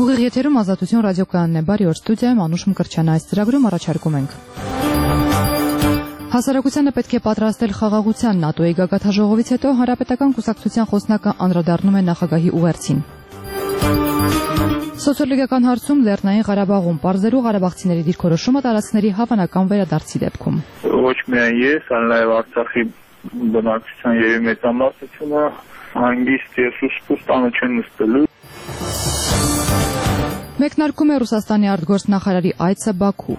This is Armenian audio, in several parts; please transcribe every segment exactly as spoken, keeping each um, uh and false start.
Ուղիղ եթերում Ազատություն ռադիոկայանն է, բարի օր, ստուդիայում Անուշ Մկրտչյանը, այս ծրագրում առաջարկում ենք։ Հասարակությանը պետք է պատրաստել խաղաղության ՆԱՏՕ-ի գագաթնաժողովից հետո Հանրապետական կուսակցության խոսնակը անդրադառնում է նախագահի ուղերձին։ Սոցիոլոգիական հարցում Լեռնային Ղարաբաղում պարզելու ղարաբաղցիների դիրքորոշումը տարածքների հավանական վերադարձի դեպքում։ Ոչ միայն ես, այլ նաև Արցախի բնակչության եւ մեծամասնությունը հանգիստ եւ սուսպուստանը չեն նստելու։ Մեկնարկում է Ռուսաստանի արտգործնախարարի այցը Բաքու։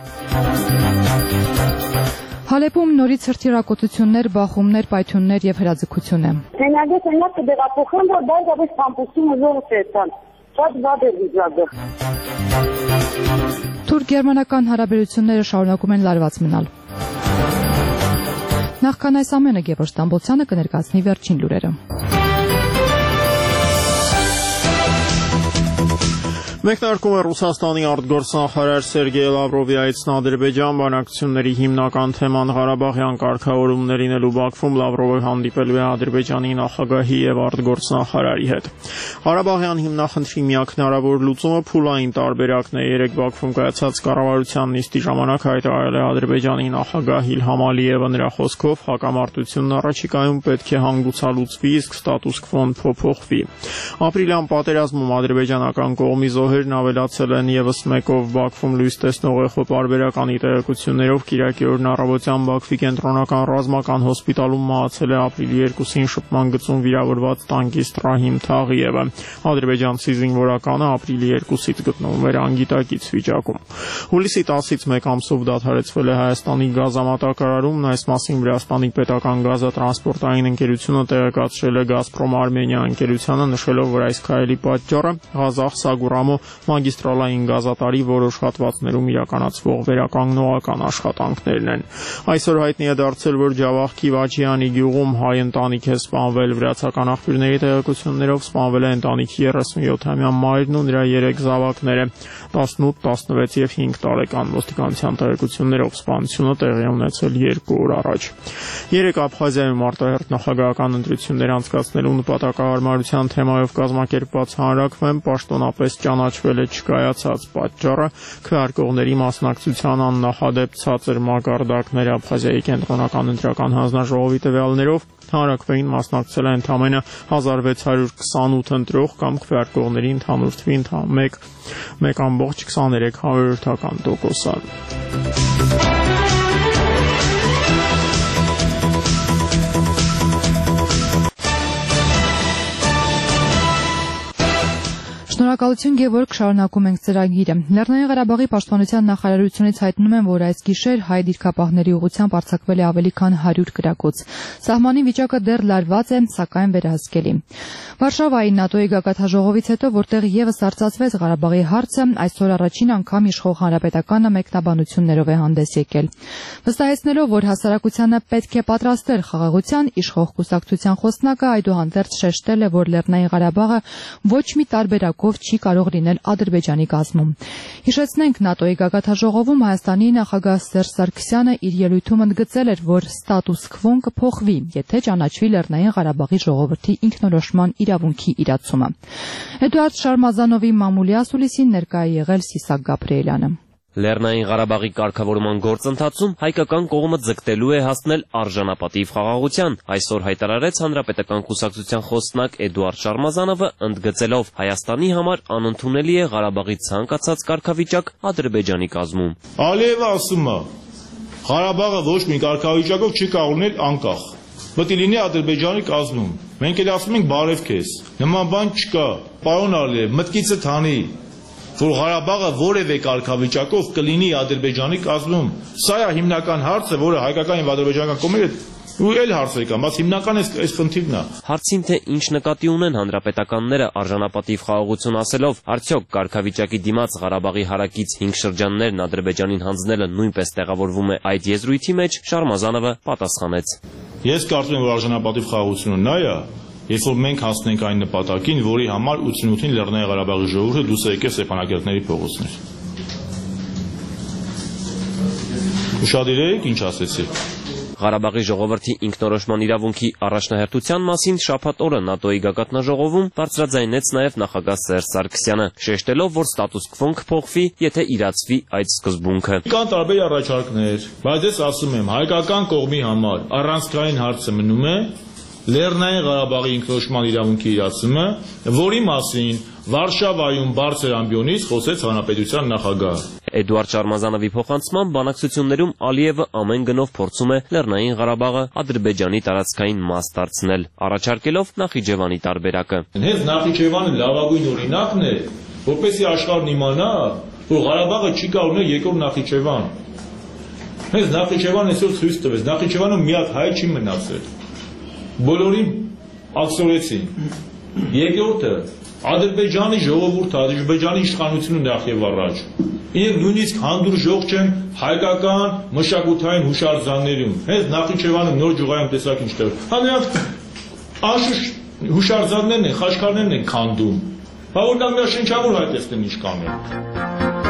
Հալեպում նորից հրթիռակոծություններ, բախումներ, պայթյուններ եւ հրաձգություն է։ Հենագետ այնա կդեղափոխեն, որ դա դավես կամպուսումը զորը ցեցան։ Շատ վատ է վիճակը։ Թուրք-գերմանական հարաբերությունները շարունակում են լարված մնալ։ Նախքան այս ամենը Գևորգ Ստամբոլցյանը կներկայացնի վերջին լուրերը։ Մեկնարկում է Ռուսաստանի արտգործնախարար Սերգեյ Լավրովի այցն Ադրբեջան, բանակցությունների հիմնական թեման Ղարաբաղյան կարգավորումներին ելու Բաքվում Լավրովը հանդիպելու է Ադրբեջանի նախագահի եւ արտգործնախարարի հետ։ Ղարաբաղյան հիմնախնդրի միակ հնարավոր լուծումը փուլային տարբերակն է։ Երեք Բաքվում կայացած կառավարության նիստի ժամանակ հայտարարել է Ադրբեջանի նախագահ Իլհամ Ալիևը, նրա խոսքով հակամարտությունն առաջիկայում պետք է հանգուցալուծվի, իսկ ստատուս քվոն փոփոխվի։ Ապրիլյան պատերազմում ադրբեջանական կողմի զոհերն ավելացել են եւս մեկով Բաքվում լույս տեսնող էխո պարբերականի տեղեկություններով Կիրակի օրն առավոտյան Բաքվի կենտրոնական ռազմական հոսպիտալում մահացել է ապրիլի երկուսին շփման գծում վիրավորված տանկիստ Ռահիմ Թաղիևը։ Ադրբեջանցի զինվորականը ապրիլի երկուսից գտնվում էր անգիտակից վիճակում։ Հուլիսի տասից մեկ ամսով դադարեցվել է Հայաստանի գազամատակարարումն, այս մասին Վրաստանի պետական գազատրանսպորտային ընկերությունը տեղեկացրել է Գազպրոմ Արմենիա ընկերությանը, նշելով, որ այս քայլի պատճառը Ղազախ Սագուրամո մագիստրալային գազատարի որոշ հատվածներում իրականացվող վերականգնողական աշխատանքներն են։ Այսօր հայտնի է դարձել, որ Ջավախքի Վաչյանի գյուղում հայ ընտանիք է սպանվել։ Վրացական աղբյուրների տեղեկություններով սպանվել է ընտանիքի երեսունյոթամյա մայրն ու նրա երեք զավակները՝ տասնութ, տասնվեց եւ հինգ տարեկան։ Ոստիկանության տեղեկություններով սպանությունը տեղի է ունեցել երկու օր առաջ։ Երեք Աբխազիայում արտահերթ նախագահական ընտրություններ անցկացնելու նպատակահարմարության թեմայով կազմակերպված հանրաքվեն պաշտոնապես ճանաչվել է չկայացած պատճառը քվեարկողների մասնակցության աննախադեպ ցածր մակարդակներ։ Աբխազիայի կենտրոնական ընտրական հանձնաժողովի տվյալներով հանրաքվեին մասնակցել է ընդամենը հազար վեց հարյուր քսանութ ընտրող կամ քվեարկողների ընդհանուր թվի մեկ ամբողջ քսաներեք հարյուրյոթական տոկոսը։ Շնորհակալություն Գևորգ, շարունակում ենք ծրագիրը։ Լեռնային Ղարաբաղի պաշտպանության նախարարությունից հայտնում են, որ այս գիշեր հայ դիրքապահների ուղղությամբ արձակվել է ավելի քան հարյուր կրակոց։ Սահմանի վիճակը դեռ լարված է, սակայն վերահսկելի։ Վարշավայի ՆԱՏՕ-ի գագաթնաժողովից հետո, որտեղ եւս արծացվեց Ղարաբաղի հարցը, այսօր առաջին անգամ իշխող հանրապետականը մեկնաբանություններով է հանդես եկել։ Վստահեցնելով, որ հասարակությանը պետք է պատրաստել խաղաղության, իշխող կուսակցության խոսնակը այդուհանդերձ շեշտել է, որ Լեռնային Ղարաբաղը ոչ մի տարբերակով չի կարող լինել Ադրբեջանի կազմում։ Հիշեցնենք, ՆԱՏՕ-ի գագաթնաժողովում Հայաստանի նախագահ Սերժ Սարգսյանը իր ելույթում ընդգծել էր, որ ստատուս քվոն կփոխվի, եթե ճանաչվի Լեռնային Ղարաբաղի ժողովրդի ինքնորոշման իրավունքի իրացումը։ Էդուարդ Շարմազանովի մամուլի ասուլիսին ներկա է եղել Սիսակ Գաբրիելյանը։ Լեռնային Ղարաբաղի կարգավորման գործընթացում հայկական կողմը ձգտելու է հասնել արժանապատիվ խաղաղության, այսօր հայտարարեց Հանրապետական կուսակցության խոսնակ Էդուարդ Շարմազանովը, ընդգծելով Հայաստանի համար անընդունելի է Ղարաբաղի ցանկացած կարգավիճակ Ադրբեջանի կազմում։ Ալիևը ասում է, Ղարաբաղը ոչ մի կարգավիճակով չի կարող լինել անկախ։ Պետք է լինի Ադրբեջանի կազմում։ Մենք էլ ասում ենք բարև քեզ։ Նման բան չկա։ Պարոն Ալիև, մտքիցդ հանի, որ Ղարաբաղը որևէ կարգավիճակով կլինի Ադրբեջանի կազմում։ Սա է հիմնական հարցը, որը հայկական եւ ադրբեջանական կողմերը ու էլ հարցեր կան, բայց հիմնական այս խնդիրն է։ Հարցին թե ինչ նկատի ունեն հանրապետականները արժանապատիվ խաղաղություն ասելով, արդյոք կարգավիճակի դիմաց Ղարաբաղի հարակից հինգ շրջաններն Ադրբեջանին հանձնելը նույնպես տեղավորվում է այդ եզրույթի մեջ, Շարմազանովը պատասխանեց։ Ես կարծում եմ, որ արժանապատիվ խաղաղությունը նա է, երբ որ մենք հասնենք այն նպատակին, որի համար ութսունութին Լեռնային Ղարաբաղի ժողովուրդը դուրս է եկել Ստեփանակերտների փողոցներ։ Ուշադիր եք, ինչ ասեցի։ Ղարաբաղի ժողովրդի ինքնորոշման իրավունքի առաջնահերթության մասին շաբաթ օրը ՆԱՏՕ-ի գագաթնաժողովում բարձրաձայնեց նաև նախագահ Սերժ Սարգսյանը, շեշտելով, որ ստատուս քվոն կփոխվի, եթե իրացվի այդ սկզբունքը։ Կան տարբեր առաջարկներ, բայց ես ասում եմ, հայկական կողմի համար առանցքային հարցը մնում է Լեռնային Ղարաբաղի ինքնորոշման իրավունքի իրացումը, որի մասին Վարշավայում բարձր ամբիոնից խոսեց հանրապետության նախագահը։ Էդուարդ Շարմազանովի փոխանցմամբ բանակցություններում Ալիևը ամեն գնով փորձում է Լեռնային Ղարաբաղը Ադրբեջանի տարածքային մաս դարձնել, առաջարկելով Նախիջևանի տարբերակը։ Հենց Նախիջևանը լավագույն օրինակն է, որպեսզի աշխարհն իմանա, որ Ղարաբաղը չի կարող լինել երկրորդ Նախիջևան։ Հենց Նախիջևանը այսօր ցույց տվեց, Նախիջևանում մի հատ հայ չի մնացել։ Բոլորին աքսորեցին։ Երկրորդը Ադրբեջանի ժողովուրդը, Ադրբեջանի իշխանությունը նախ եւ առաջ։ Եվ նույնիսկ հանդուրժող չեն հայկական մշակութային հուշարձաններում։ Հենց Նախիջևանը նոր ջուղայում տեսակ ինչտեղ։ Հա նրանք անշուշտ հուշարձաններն են, խաչքարներն են քանդում։ Բա որ նա շնչավոր հայ տեսնեն ինչ կանեն։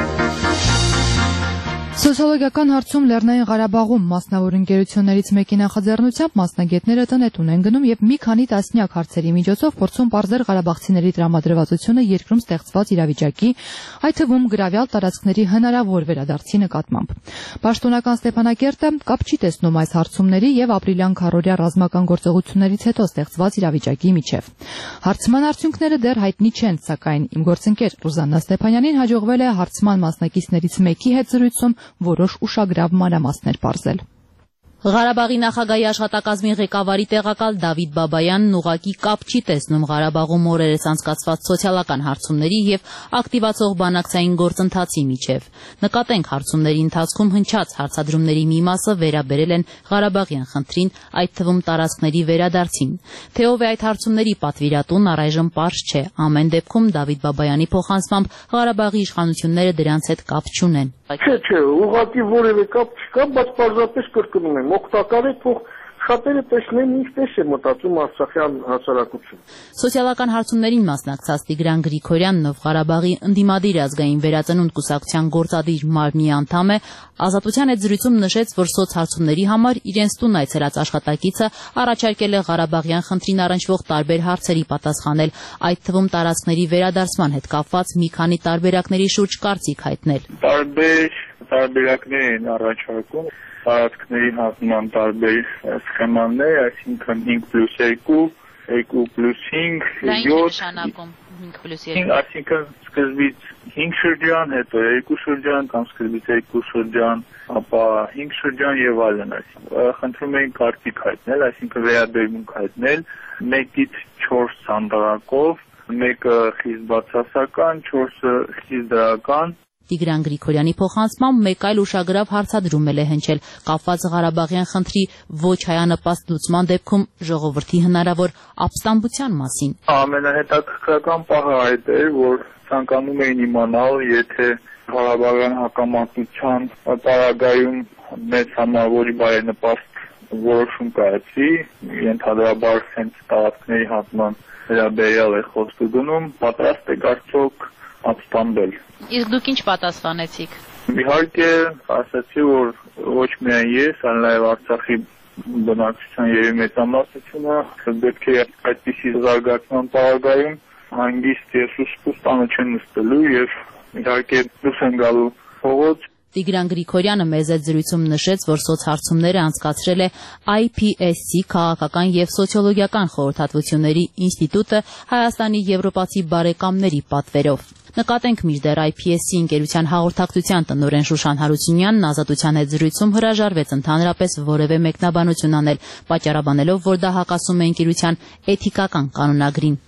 Սոցիոլոգիական հարցում Լեռնային Ղարաբաղում մասնավոր ընկերություններից մեկի նախաձեռնությամբ մասնագետները տնետուն են գնում եւ մի քանի տասնյակ հարցերի միջոցով փորձում պարզել ղարաբաղցիների տրամադրվածությունը երկրում ստեղծված իրավիճակի, այդ թվում գրավյալ տարածքների հնարավոր վերադարձի նկատմամբ։ Պաշտոնական Ստեփանակերտը կապ չի տեսնում այս հարցումների եւ ապրիլյան քառօրյա ռազմական գործողություններից հետո ստեղծված իրավիճակի միջև։ Հարցման արդյունքները դեռ հայտնի չեն, սակայն իմ գործընկեր Ռուզաննա Ստեփանյանին հաջողվել է հարցման մասնակիցներից մեկի հետ զրույցում որոշ ուշագրավ մանրամասներ պարզել։ Ղարաբաղի նախագահի աշխատակազմի ղեկավարի տեղակալ Դավիթ Բաբայանն ուղղակի կապ չի տեսնում Ղարաբաղում օրերս անցկացված սոցիալական հարցումների եւ ակտիվացող բանակցային գործընթացի միջև։ Նկատենք հարցումների ընթացքում հնչած հարցադրումների մի մասը վերաբերել են Ղարաբաղյան խնդրին, այդ թվում տարածքների վերադարձին։ Թե ով է այդ հարցումների պատվիրատուն, առայժմ պարզ չէ։ Ամեն դեպքում Դավիթ Բաբայանի փոխանցմամբ Ղարաբաղի իշխանությունները դրանց հետ կապ չունեն։ Չէ, չէ, ուղղակի որևէ կապ չկա, բայց պարզապես կրկնում եմ, օգտակար է թող շատերը տեսնեն ինչպես է մտածում արցախյան հասարակությունը։ Սոցիալական հարցումներին մասնակցած Տիգրան Գրիգորյանն, ով Ղարաբաղի ընդդիմադիր ազգային վերածնունդ կուսակցության գործադիր մարմնի անդամ է, Ազատության հետ զրույցում նշեց, որ սոցհարցումների համար իրենց տուն այցելած աշխատակիցը առաջարկել է Ղարաբաղյան խնդրին առնչվող տարբեր հարցերի պատասխանել, այդ թվում տարածքների վերադարձման հետ կապված մի քանի տարբերակների շուրջ կարծիք հայտնել։ Տարբեր տարբերակներ են առաջարկում տարածքների հատման տարբեր սխեմաներ, այսինքն հինգ պլյուս երկու, երկու պլյուս հինգ, յոթ, հինգ պլյուս երկու, այսինքն սկզբից հինգ շրջան, հետո երկու շրջան, կամ սկզբից երկու շրջան, ապա հինգ շրջան եւ այլն, այսինքն խնդրում էին կարծիք հայտնել, այսինքն վերաբերմունք հայտնել մեկից չորս ցանդարակով, մեկը խիստ բացասական, չորսը խիստ դրական։ Տիգրան Գրիգորյանի փոխանցմամբ մեկ այլ ուշագրավ հարցադրում է հնչել կապված Ղարաբաղյան խնդրի ոչ հայանպաստ լուծման դեպքում ժողովրդի հնարավոր ապստամբության մասին։ Ամենահետաքրքրական պահը այդ էր, որ ցանկանում էին իմանալ, եթե Ղարաբաղյան հակամարտության տարագայում մեծ համավորի բարենպաստ որոշում կայացի, ենթադրաբար հենց տարածքների հատման վերաբերյալ է խոսքը գնում, պատրաստ է արդյոք ապստամբել։ Իսկ դուք ինչ պատասխանեցիք։ Իհարկե, ասացի, որ ոչ միայն ես, այլ նաև Արցախի բնակչության եւ մեծամասնությունը պետք է այդպիսի զարգացման պարագայում հանգիստ եւ սուսպուս տանը չեն նստելու եւ իհարկե դուրս են գալու փողոց։ Տիգրան Գրիգորյանը մեզ այդ զրույցում նշեց, որ սոցհարցումները անցկացրել է I P S C քաղաքական եւ սոցիոլոգիական խորհրդատվությունների ինստիտուտը Հայաստանի եվրոպացի բարեկամների պատվերով։ Նկատենք մինչդեռ I P S C ընկերության հաղորդակցության տնօրեն Շուշան Հարությունյանն Ազատության հետ զրույցում հրաժարվեց ընդհանրապես որևէ մեկնաբանություն անել, պատճառաբանելով, որ դա հակասում է ընկերության էթիկական կանոնագրին։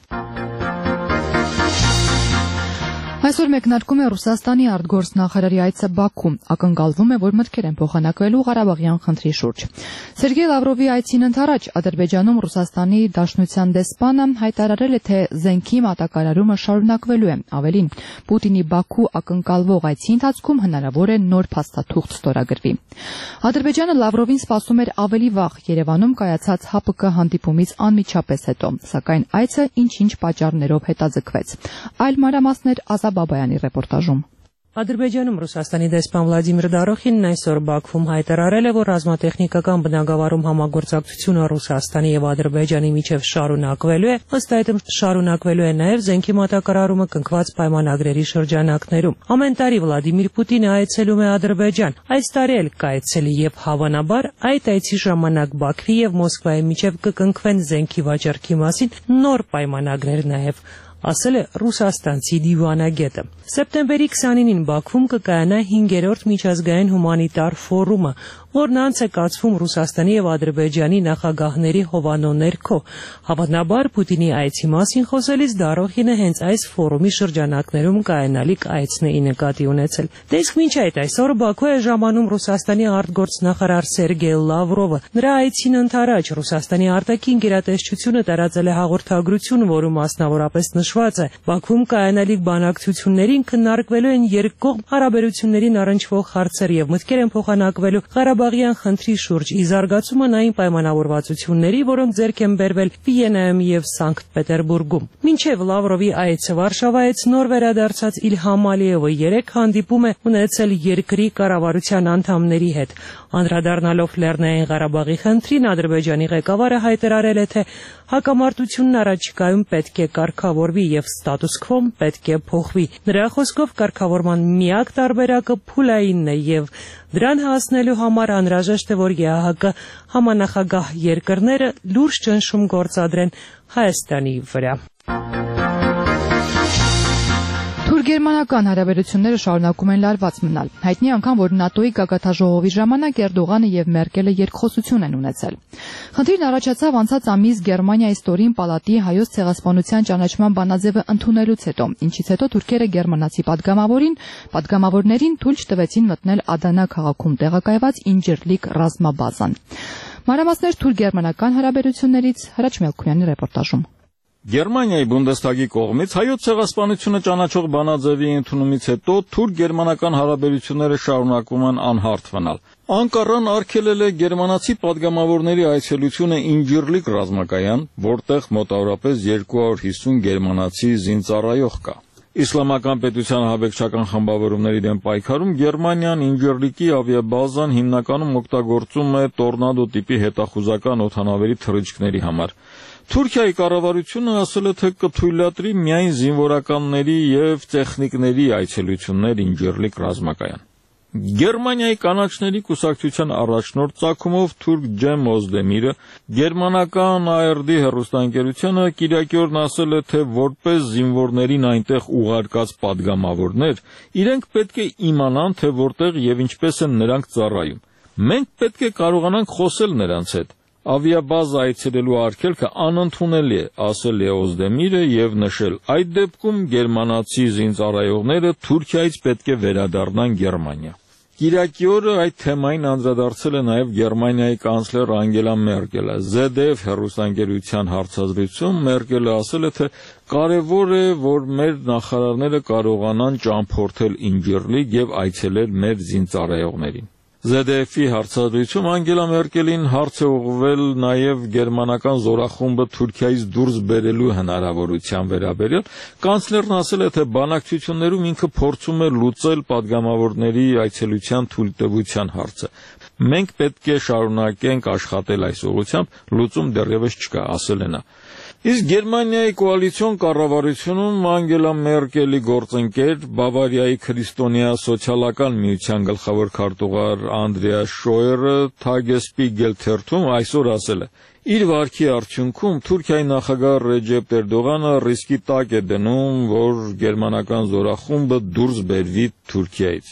Այսօր մեկնարկում է Ռուսաստանի արտգործնախարարի այցը Բաքու, ակնկալվում է, որ մտքեր են փոխանակվելու Ղարաբաղյան խնդրի շուրջ։ Սերգեյ Լավրովի այցին ընդառաջ Ադրբեջանում Ռուսաստանի Դաշնության դեսպանը հայտարարել է, թե զենքի մատակարարումը շարունակվելու է, ավելին, Պուտինի Բաքու ակնկալվող այցի ընթացքում հնարավոր է նոր փաստաթուղթ ստորագրվի։ Ադրբեջանը Լավրովին սպասում էր ավելի վաղ Երևանում կայացած H P K հանդիպումից անմիջապես հետո, սակայն այցը ինչ-ինչ պատճառներով հետաձգվեց։ Այլ մանրամասներ Բաբայանի ռեպորտաժում։ Ադրբեջանում Ռուսաստանի դեսպան Վլադիմիր Դարոխինն այսօր Բաքվում հայտարարել է, որ ռազմատեխնիկական բնագավառում համագործակցությունը Ռուսաստանի եւ Ադրբեջանի միջև շարունակվելու է, ըստ այդմ շարունակվելու է նաեւ զենքի մատակարարումը կնքված պայմանագրերի շրջանակներում։ Ամեն տարի Վլադիմիր Պուտինը այցելում է Ադրբեջան, այս տարի էլ կայցելի եւ հավանաբար այդ այցի ժամանակ Բաքվի եւ Մոսկվայի միջև կկնքվեն զենքի վաճառքի մասին նոր պայմանագրեր նաեւ, ասել է ռուսաստանցի դիվանագետը։ Սեպտեմբերի քսանինին Բաքվում կկայանա հինգերորդ միջազգային հումանիտար ֆորումը, որն անց է կացվում Ռուսաստանի եւ Ադրբեջանի նախագահների հովանու ներքո։ Հավանաբար Պուտինի այցի մասին խոսելիս Դարոխինը հենց այս ֆորումի շրջանակներում կայանալիք այցն է նկատի ունեցել։ Դե իսկ մինչ այդ այսօր Բաքու է ժամանում Ռուսաստանի արտգործնախարար Սերգեյ Լավրովը։ Նրա այցին ընդառաջ Ռուսաստանի արտաքին գերատեսչությունը տարածել է հաղորդագրություն, որում մասնավորապես նշված է. Բաքվում կայանալիք բանակցություններին քննարկվելու են երկկողմ հարաբերություններին առնչվող հարցեր եւ մտքեր են փոխանակվելու Ղարաբաղյան խնդրի շուրջ, ի զարգացումը այն պայմանավորվածությունների, որոնք ձեռք են բերվել Վիեննայում եւ Սանկտ Պետերբուրգում։ Մինչեւ Լավրովի այցը Վարշավայից նոր վերադարձած Իլհամ Ալիևը երեք հանդիպում է ունեցել երկրի կառավարության անդամների հետ։ Անդրադառնալով Լեռնային Ղարաբաղի խնդրին, Ադրբեջանի ղեկավարը հայտարարել է, թե հակամարտությունն առաջիկայում պետք է կարգավորվի եւ ստատուս քվոն պետք է փոխվի։ Նրա խոսքով կարգավորման միակ տարբերակը փուլայինն է եւ դրան հասնելու համար անհրաժեշտ է, որ ԵԱՀԿ համանախագահ երկրները լուրջ ճնշում գործադրեն Հայաստանի վրա։ Թուրք-գերմանական հարաբերությունները շարունակում են լարված մնալ։ Հայտնի անգամ, որ ՆԱՏՕ-ի գագաթաժողովի ժամանակ Էրդողանը եւ Մերկելը երկխոսություն են ունեցել։ Խնդիրն առաջացավ անցած ամիս Գերմանիայի ստորին պալատի հայոց ցեղասպանության ճանաչման բանաձևը ընդունելուց հետո, ինչից հետո թուրքերը գերմանացի падգամավորին, падգամավորներին թույլ չտվեցին մտնել Ադանա քաղաքում տեղակայված Ինջիրլիկ ռազմաբազան։ Մանրամասներ թուրք-գերմանական հարաբերություններից Հրաչ Մելքոյանի ռեպորտաժում։ Գերմանիայի Բունդեսթագի կողմից հայոց ցեղասպանությունը ճանաչող բանաձևի ընդունումից հետո թուրք-գերմանական հարաբերությունները շարունակվում են անհարթ մնալ։ Անկարան արգելել է գերմանացի падգամավորների այցելությունը Ինջիրլիկ ռազմակայան, որտեղ մոտավորապես երկու հարյուր հիսուն գերմանացի զինծառայող կա։ Իսլամական պետության հավեկչական խմբավորումների դեմ պայքարում Գերմանիան Ինջիրլիկի ավիաբազան հիմնականում օգտագործում է տորնադո տիպի հետախուզական օդանավերի թռիչքների համար։ Թուրքիայի կառավարությունը ասել է, թե կթույլատրի միայն զինվորականների եւ տեխնիկների այցելություններ Ինջիրլիկ ռազմակայան։ Գերմանիայի կանաչների կուսակցության առաջնորդ ծագումով թուրք Ջեմ Օզդեմիրը գերմանական A R D հեռուստաընկերությանը կիրակի օրն ասել է, թե որպես զինվորներին այնտեղ ուղարկած падգամավորներ, իրենք պետք է իմանան, թե որտեղ եւ ինչպես են նրանք ծառայում։ Մենք պետք է կարողանանք խոսել նրանց հետ։ Ավիաբազա այցելելու արգելքը անընդունելի է, ասել է Օզդեմիրը եւ նշել, այդ դեպքում գերմանացի զինծառայողները Թուրքիայից պետք է վերադառնան Գերմանիա։ Կիրակի օրը այդ թեմային անդրադարձել է նաեւ Գերմանիայի կանցլեր Անգելա Մերկելը։ Z D F հեռուստաընկերության հարցազրույցում Մերկելը ասել է, թե կարևոր է, որ մեր նախարարները կարողանան ճամփորդել Ինջիրլիկ եւ այցելել մեր զինծառայողներին։ Z D F-ի հարցազրույցում Անգելա Մերկելին հարց է ուղղվել նաև գերմանական զորախումբը Թուրքիայից դուրս բերելու հնարավորության վերաբերյալ։ Կանցլերն ասել է, թե բանակցություններում ինքը փորձում է լուծել падգամավորների այցելության թույլտվության հարցը։ Մենք պետք է շարունակենք աշխատել այս ուղղությամբ, լուծում դեռևս չկա, ասել է նա։ Իսկ Գերմանիայի կոալիցիոն կառավարությունում Անգելա Մերկելի գործընկեր Բավարիայի քրիստոնյա սոցիալական միության գլխավոր քարտուղար Անդրեաս Շոյերը Թագեսպիգել թերթում այսօր ասել է. Իր վարքի արդյունքում Թուրքիայի նախագահ Ռեջեփ Էրդողանը ռիսկի տակ է դնում, որ գերմանական զորախումբը դուրս բերվի Թուրքիայից։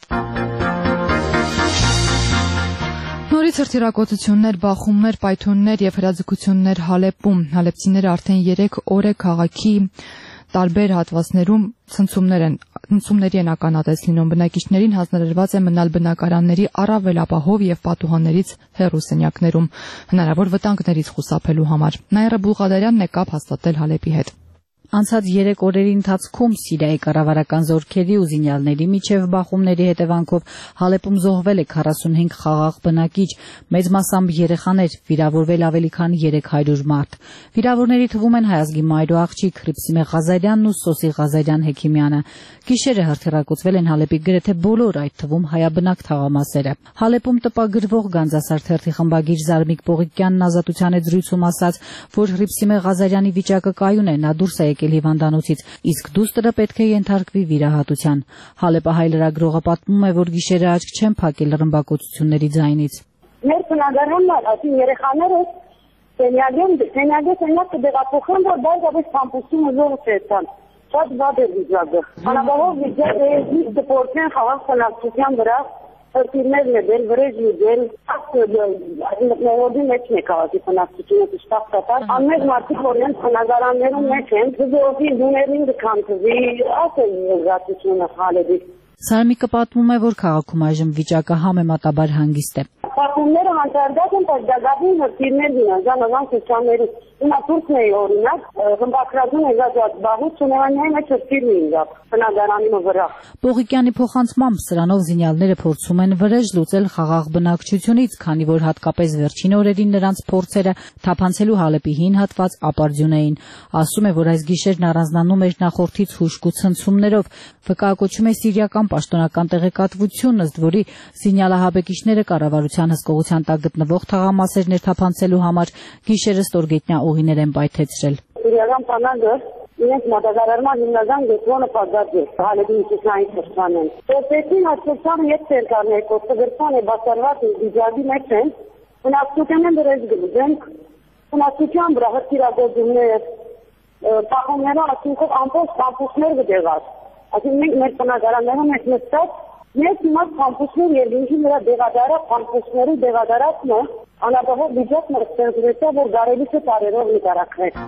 Նորից հրթիռակոծություններ, բախումներ, պայթյուններ եւ հրաձգություններ Հալեպում։ Հալեպցիները արդեն երեք օր է քաղաքի տարբեր հատվածներում ցնցումներ են, ցնցումների են ականատես լինում։ Բնակիչներին հանձնարարված է մնալ բնակարանների առավել ապահով եւ պատուհաններից հեռու սենյակներում, հնարավոր վտանգներից խուսափելու համար։ Նաիրա Բուլղադարյանն է կապ հաստատել Հալեպի հետ։ Անցած երեք օրերի ընթացքում Սիրիայի կառավարական զորքերի ու զինյալների միջև բախումների հետևանքով Հալեպում զոհվել է քառասունհինգ խաղաղ բնակիչ, մեծ մասամբ երեխաներ, վիրավորվել ավելի քան երեք հարյուր մարդ։ Վիրավորների թվում են հայազգի մայրուաղջիկ Հրիփսիմե Ղազարյանն ու Սոսի Ղազարյան Հեքիմյանը։ Գիշերը հրթիռակոծվել են Հալեպի գրեթե բոլոր, այդ թվում հայաբնակ թաղամասերը։ Հալեպում տպագրվող Գանձասար թերթի խմբագիր Զարմիկ Պողիկյանն Ազատության հետ զրույցում ասաց, որ Հրիփսիմե Ղազարյանի վիճակը կայուն է, նա դուրս է եկել հիվանդանոցից, իսկ դուստրը պետք է ենթարկվի վիրահատության։ Հալեպահայ լրագրողը պատմում է, որ գիշերը աչք չեն փակել ռմբակոծությունների ձայնից։ Մեր բնակարանն ասի երեխաները սենյակեն սենյակը սենյակը դեպախոխան որ դարձավ կամպուսում զորը ցեցան։ Շատ վատ է վիճակը։ Անաբավով վիճակը է դպորտեն խաղաղ բնակչության վրա հրթիռներն է դել, վրեժ դել, նորոդի մեջ է քաղաքի բնակչությունը շտապ անմեծ մարդիկ որ են բնակարաններում մեջ են, զոհի դուներին դքանցվի, ասել զգացությունը Հալեպի։ Սարմիկը պատմում է, որ քաղաքում այժմ վիճակը համեմատաբար հանգիստ է։ Պատումները հանցարդակ են, բայց դագաղին հրթիռներ դինան, ժանազան քիչաների։ Հիմա Թուրքն է օրինակ, ռմբակրածուն է գազած բաղուց ունենային մեջ հրթիռն ինգապ, բնակարանի վրա։ Պողիկյանի փոխանցմամբ սրանով զինյալները փորձում են վրեժ լուծել խաղաղ բնակչությունից, քանի որ հատկապես վերջին օրերին նրանց փորձերը թափանցելու Հալեպի հին հատված ապարդյուն էին։ Ասում է, որ այս գիշերն առանձնանում էր նախորդից հուշկ ու ցնցումներով, վկայակոչում է սիրիական պաշտոնական տեղեկատվություն, ըստ որի զինյալահաբեկիչները կառավարության հսկողության տակ գտնվող թաղամասեր ներթափանցելու համար գիշերը ստորգետնյա ուղիներ են պայթեցրել։ Սիրիական բանակը իրենց մատակարարման հիմնական գծոնը պատված է Հալեպի միջուկային շրջանին։ Տեսեցին հաշվեցան հետ ցերկաներ, կոստագրցան է բացառված վիճակի մեջ են, բնակչության են դրես գլուզենք, բնակչության վրա հրթիռակոծումներ, պահումները ասինքով ամբողջ կամպուսներ գտեղած։ Այսինքն մենք մեր բնակարաններում ենք նստած, մեծ իմաց կամպուսներ եւ ինքնի նրա դեղադարակ կամպուսների դեղադարակն է, անաբավով վիճակն ստեղծվեցավ, որ կարելի է տարերով նկարագրել։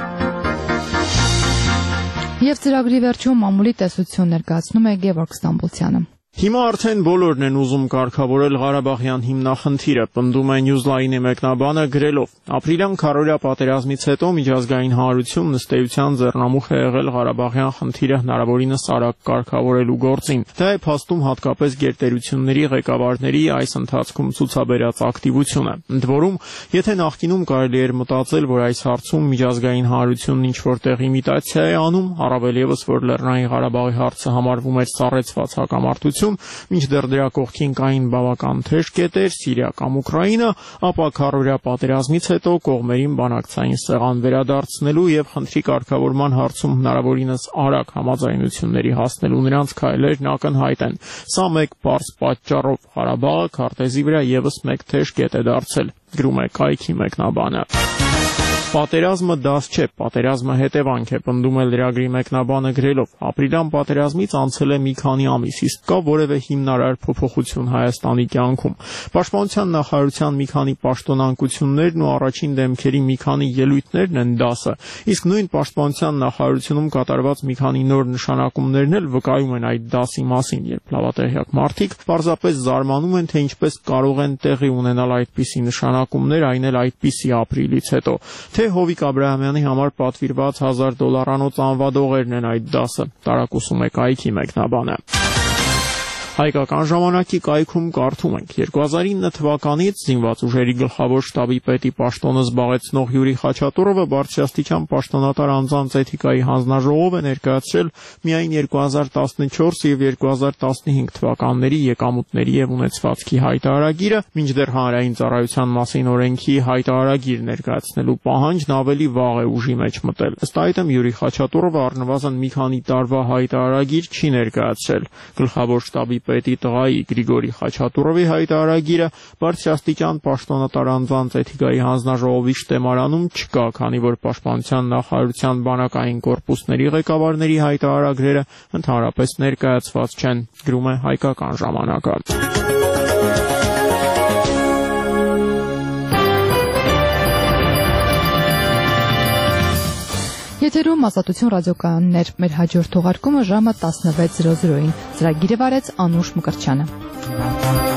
Եվ ծրագրի վերջում մամուլի տեսություն ներկայացնում է Գևորգ Ստամբուլցյանը։ Հիմա արդեն բոլորն են ուզում կարգավորել Ղարաբաղյան հիմնախնդիրը, պնդում է Նյուզլայնի մեկնաբանը գրելով. Ապրիլյան քառօրյա պատերազմից հետո միջազգային հանրությունն ըստ էության ձեռնամուխ է եղել Ղարաբաղյան խնդիրը հնարավորինս արագ կարգավորելու գործին։ Դա է փաստում հատկապես գերտերությունների ղեկավարների այս ընթացքում ցուցաբերած ակտիվությունը։ Ընդ որում, եթե նախկինում կարելի էր մտածել, որ այս հարցում միջազգային հանրությունն ինչ-որ իմիտացիա է անում, առավել ևս որ Լեռնային Ղարաբաղի հարցը համարվում էր սառեցված հակամարտություն, մինչդեռ դրա կողքին կային բավական թեժ կետեր, Սիրիա կամ Ուկրաինա, ապա քառօրյա պատերազմից հետո կողմերին բանակցային սեղան վերադարձնելու եւ խնդրի կարգավորման հարցում հնարավորինս արագ համաձայնությունների հասնելու նրանց քայլերն ակնհայտ են։ Սա մեկ պարզ պատճառով Ղարաբաղը քարտեզի վրա եւս մեկ թեժ կետ է դարձել, գրում է Կայքի մեկնաբանը։ Պատերազմը դաս չէ, պատերազմը հետևանք է, պնդում է լրագրի մեկնաբանը գրելով. Ապրիլյան պատերազմից անցել է մի քանի ամիս, իսկ կա որևէ հիմնարար փոփոխություն Հայաստանի կյանքում։ Պաշտպանության նախարարության մի քանի պաշտոնանկություններն ու առաջին դեմքերի մի քանի ելույթներն են դասը, իսկ նույն պաշտպանության նախարարությունում կատարված մի քանի նոր նշանակումներն էլ վկայում են այդ դասի մասին, երբ լավատեղյակ մարդիկ պարզապես զարմանում են, թե ինչպես կարող են տեղի ունենալ այդպիսի նշանակումներ, այն էլ այդպիսի ապրիլից հետո։ Թե Հովիկ Աբրահամյանի համար պատվիրված հազար դոլարանոց անվադողերն են այդ դասը, տարակուսում է Կայքի մեկնաբանը։ Հայկական ժամանակի կայքում կարդում ենք. երկու հազար ինը թվականից զինված ուժերի գլխավոր շտաբի պետի պաշտոնը զբաղեցնող Յուրի Խաչատուրովը բարձրաստիճան պաշտոնատար անձանց էթիկայի հանձնաժողով է ներկայացրել միայն երկու հազար տասնչորս եւ երկու հազար տասնհինգ թվականների եկամուտների եւ ունեցվածքի հայտարարագիրը, մինչդեռ հանրային ծառայության մասին օրենքի հայտարարագիր ներկայացնելու պահանջն ավելի վաղ է ուժի մեջ մտել։ Ըստ այդմ Յուրի Խաչատուրովը առնվազն մի քանի տարվա հայտարարագիր չի ներկայացրել։ Գլխավոր շտաբի պետի տղայի Գրիգորի Խաչատուրովի հայտարարագիրը բարձրաստիճան պաշտոնատար անձանց էթիկայի հանձնաժողովի շտեմարանում չկա, քանի որ պաշտպանության նախարարության բանակային կորպուսների ղեկավարների հայտարարագրերը ընդհանրապես ներկայացված չեն, գրում է Հայկական ժամանակը։ Եթերում Ազատություն ռադիոկայաններ, մեր հաջորդ թողարկումը ժամը տասնվեց զրո զրոին։ Ծրագիրը վարեց Անուշ Մկրտչյանը։